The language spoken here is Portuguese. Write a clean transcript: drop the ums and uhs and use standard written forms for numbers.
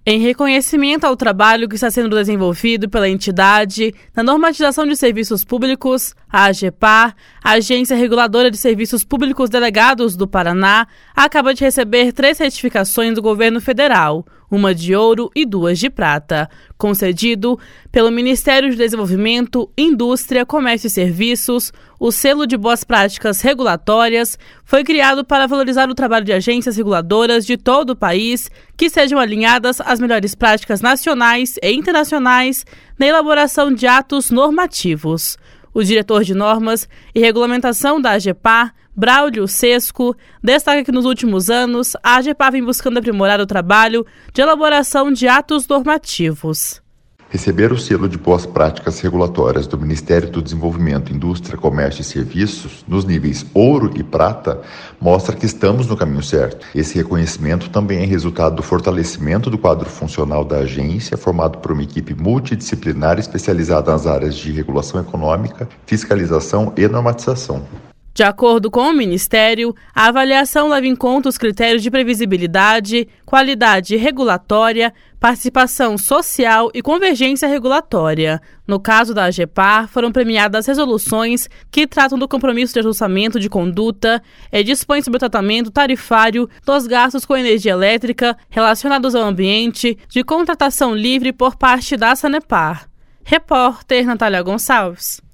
Em reconhecimento ao trabalho que está sendo desenvolvido pela entidade na normatização de serviços públicos, a AGEPAR, a Agência Reguladora de Serviços Públicos Delegados do Paraná, acaba de receber 3 certificações do governo federal, uma de ouro e 2 de prata, concedido pelo Ministério do Desenvolvimento, Indústria, Comércio e Serviços. O selo de boas práticas regulatórias foi criado para valorizar o trabalho de agências reguladoras de todo o país que sejam alinhadas às melhores práticas nacionais e internacionais na elaboração de atos normativos. O diretor de normas e regulamentação da AGEPAR, Braulio Sesco, destaca que nos últimos anos a AGEPAR vem buscando aprimorar o trabalho de elaboração de atos normativos. Receber o selo de boas práticas regulatórias do Ministério do Desenvolvimento, Indústria, Comércio e Serviços, nos níveis ouro e prata, mostra que estamos no caminho certo. Esse reconhecimento também é resultado do fortalecimento do quadro funcional da agência, formado por uma equipe multidisciplinar especializada nas áreas de regulação econômica, fiscalização e normatização. De acordo com o Ministério, a avaliação leva em conta os critérios de previsibilidade, qualidade regulatória, participação social e convergência regulatória. No caso da AGEPAR, foram premiadas resoluções que tratam do compromisso de ajustamento de conduta e dispõem sobre o tratamento tarifário dos gastos com energia elétrica relacionados ao ambiente de contratação livre por parte da Sanepar. Repórter Natália Gonçalves.